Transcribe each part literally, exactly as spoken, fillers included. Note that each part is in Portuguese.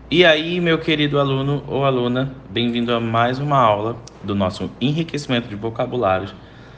E aí, meu querido aluno ou aluna, bem-vindo a mais uma aula do nosso enriquecimento de vocabulários.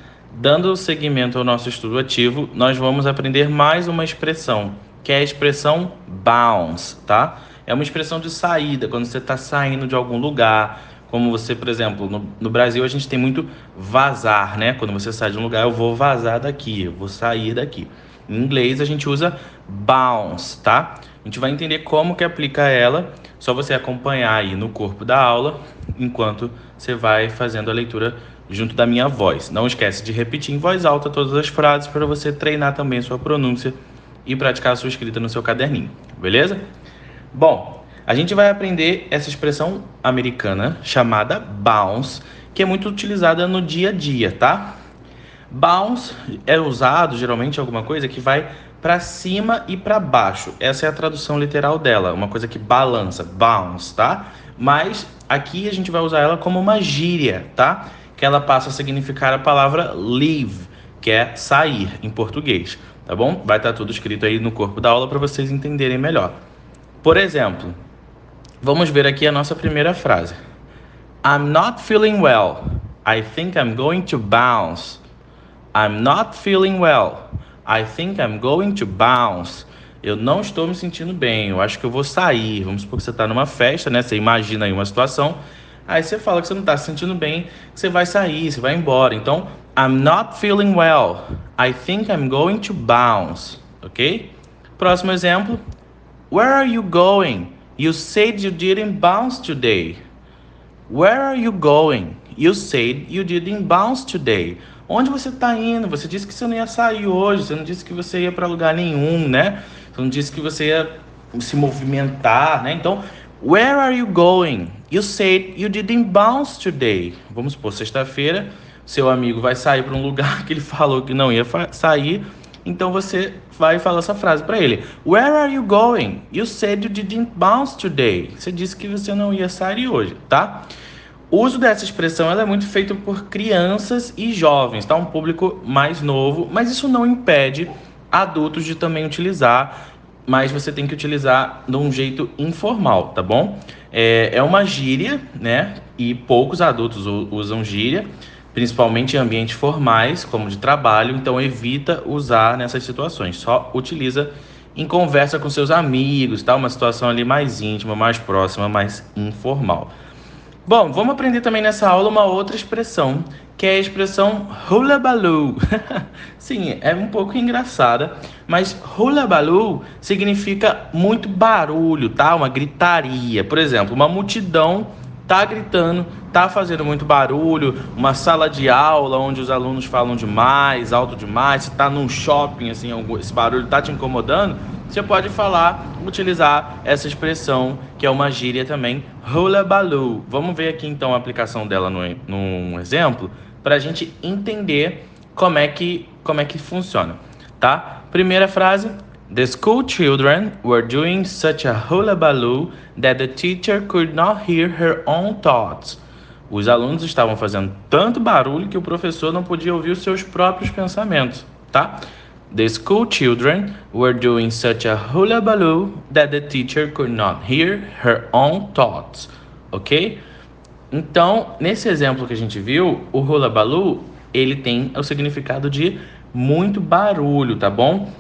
Dando seguimento ao nosso estudo ativo, nós vamos aprender mais uma expressão, que é a expressão bounce, tá? É uma expressão de saída, quando você está saindo de algum lugar, como você, por exemplo, no, no Brasil a gente tem muito vazar, né? Quando você sai de um lugar, eu vou vazar daqui, eu vou sair daqui. Em inglês a gente usa bounce, tá? A gente vai entender como que aplica ela, só você acompanhar aí no corpo da aula, enquanto você vai fazendo a leitura junto da minha voz. Não esquece de repetir em voz alta todas as frases para você treinar também sua pronúncia e praticar a sua escrita no seu caderninho, beleza? Bom, a gente vai aprender essa expressão americana chamada bounce, que é muito utilizada no dia a dia, tá? Bounce é usado geralmente alguma coisa que vai para cima e para baixo. Essa é a tradução literal dela, uma coisa que balança, bounce, tá? Mas aqui a gente vai usar ela como uma gíria, tá? Que ela passa a significar a palavra leave, que é sair em português, tá bom? Vai estar tudo escrito aí no corpo da aula para vocês entenderem melhor. Por exemplo, vamos ver aqui a nossa primeira frase. I'm not feeling well. I think I'm going to bounce. I'm not feeling well. I think I'm going to bounce. Eu não estou me sentindo bem, eu acho que eu vou sair. Vamos supor que você está numa festa, né? Você imagina aí uma situação. Aí você fala que você não está se sentindo bem, que você vai sair, você vai embora. Então, I'm not feeling well. I think I'm going to bounce. Ok? Próximo exemplo. Where are you going? You said you didn't bounce today. Where are you going? You said you didn't bounce today. Onde você está indo? Você disse que você não ia sair hoje, você não disse que você ia para lugar nenhum, né? Você não disse que você ia se movimentar, né? Então, where are you going? You said you didn't bounce today. Vamos supor, sexta-feira, seu amigo vai sair para um lugar que ele falou que não ia sair, então você vai falar essa frase para ele. Where are you going? You said you didn't bounce today. Você disse que você não ia sair hoje, tá? O uso dessa expressão ela é muito feito por crianças e jovens, tá? Um público mais novo, mas isso não impede adultos de também utilizar, mas você tem que utilizar de um jeito informal, tá bom? É, é uma gíria, né? E poucos adultos usam gíria, principalmente em ambientes formais, como de trabalho, então evita usar nessas situações, só utiliza em conversa com seus amigos, tá? Uma situação ali mais íntima, mais próxima, mais informal. Bom, vamos aprender também nessa aula uma outra expressão, que é a expressão hullabaloo. Sim, é um pouco engraçada, mas hullabaloo significa muito barulho, tá? Uma gritaria. Por exemplo, uma multidão tá gritando, tá fazendo muito barulho, uma sala de aula onde os alunos falam demais, alto demais, se tá num shopping, assim, esse barulho tá te incomodando, você pode falar, utilizar essa expressão, que é uma gíria também, hullabaloo. Vamos ver aqui então a aplicação dela no, num exemplo, para a gente entender como é, que, como é que funciona, tá? Primeira frase. The school children were doing such a hullabaloo that the teacher could not hear her own thoughts. Os alunos estavam fazendo tanto barulho que o professor não podia ouvir os seus próprios pensamentos, tá? The school children were doing such a hullabaloo that the teacher could not hear her own thoughts. Ok? Então, nesse exemplo que a gente viu, o hullabaloo, ele tem o significado de muito barulho, tá bom?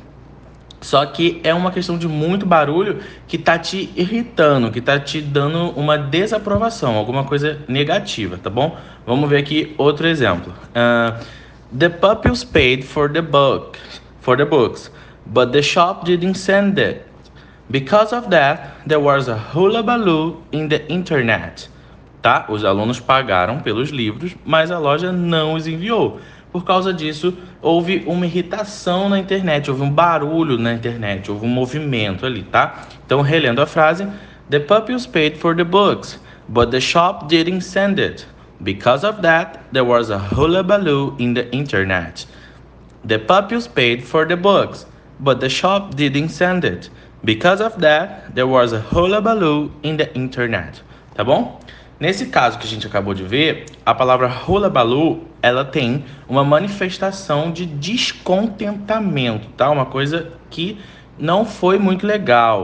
Só que é uma questão de muito barulho que tá te irritando, que tá te dando uma desaprovação, alguma coisa negativa, tá bom? Vamos ver aqui outro exemplo. Uh, the pupils paid for the book, for the books, but the shop didn't send it. Because of that, there was a hullabaloo in the internet. Tá? Os alunos pagaram pelos livros, mas a loja não os enviou. Por causa disso, houve uma irritação na internet, houve um barulho na internet, houve um movimento ali, tá? Então, relendo a frase, the pupils paid for the books, but the shop didn't send it. Because of that, there was a hullabaloo in the internet. The pupils paid for the books, but the shop didn't send it. Because of that, there was a hullabaloo in the internet. Tá bom? Nesse caso que a gente acabou de ver, a palavra hullabaloo, ela tem uma manifestação de descontentamento, tá? Uma coisa que não foi muito legal, tá?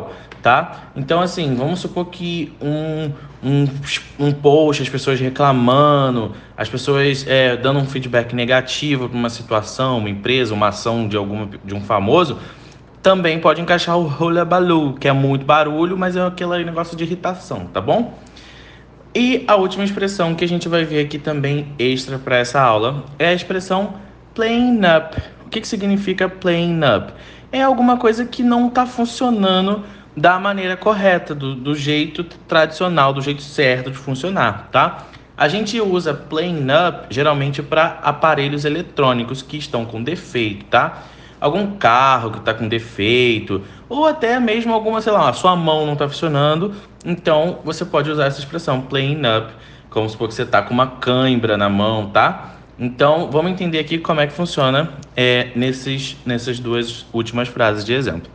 tá? Então, assim, vamos supor que um, um, um post, as pessoas reclamando, as pessoas é, dando um feedback negativo para uma situação, uma empresa, uma ação de, alguma, de um famoso, também pode encaixar o hullabaloo, que é muito barulho, mas é aquele negócio de irritação, tá bom? E a última expressão que a gente vai ver aqui também extra para essa aula é a expressão playing up. O que, que significa playing up? É alguma coisa que não está funcionando da maneira correta, do, do jeito tradicional, do jeito certo de funcionar, tá? A gente usa playing up geralmente para aparelhos eletrônicos que estão com defeito, tá? Algum carro que está com defeito, ou até mesmo alguma, sei lá, a sua mão não está funcionando, então você pode usar essa expressão playing up, como se for que você está com uma cãibra na mão, tá? Então vamos entender aqui como é que funciona é, nesses, nessas duas últimas frases de exemplo.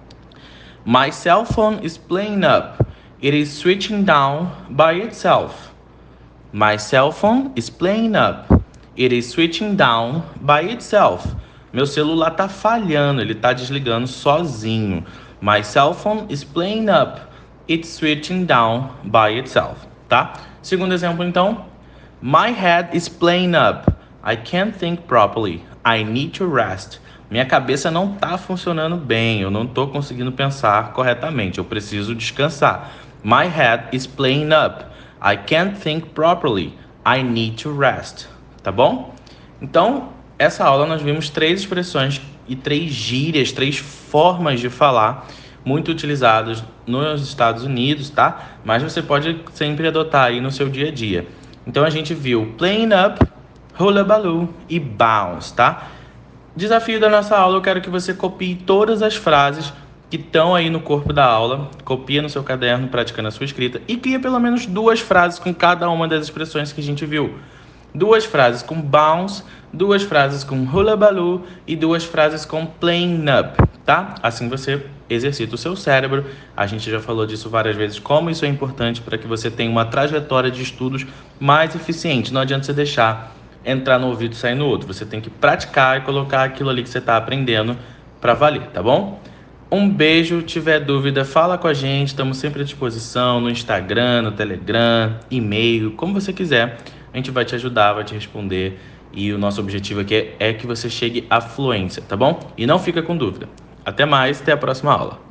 My cell phone is playing up. It is switching down by itself. My cell phone is playing up. It is switching down by itself. Meu celular tá falhando, ele tá desligando sozinho. My cell phone is playing up. It's switching down by itself, tá? Segundo exemplo, então. My head is playing up. I can't think properly. I need to rest. Minha cabeça não tá funcionando bem, eu não tô conseguindo pensar corretamente, eu preciso descansar. My head is playing up. I can't think properly. I need to rest. Tá bom? Então, essa aula nós vimos três expressões e três gírias, três formas de falar muito utilizadas nos Estados Unidos, tá? Mas você pode sempre adotar aí no seu dia a dia. Então a gente viu playing up, hullabaloo e bounce, tá? Desafio da nossa aula, eu quero que você copie todas as frases que estão aí no corpo da aula, copia no seu caderno, praticando a sua escrita e cria pelo menos duas frases com cada uma das expressões que a gente viu. Duas frases com bounce, duas frases com hullabaloo e duas frases com playing up, tá? Assim você exercita o seu cérebro. A gente já falou disso várias vezes, como isso é importante para que você tenha uma trajetória de estudos mais eficiente. Não adianta você deixar entrar no ouvido e sair no outro. Você tem que praticar e colocar aquilo ali que você está aprendendo para valer, tá bom? Um beijo, tiver dúvida, fala com a gente, estamos sempre à disposição no Instagram, no Telegram, e-mail, como você quiser. A gente vai te ajudar, vai te responder e o nosso objetivo aqui é que você chegue à fluência, tá bom? E não fica com dúvida. Até mais, até a próxima aula.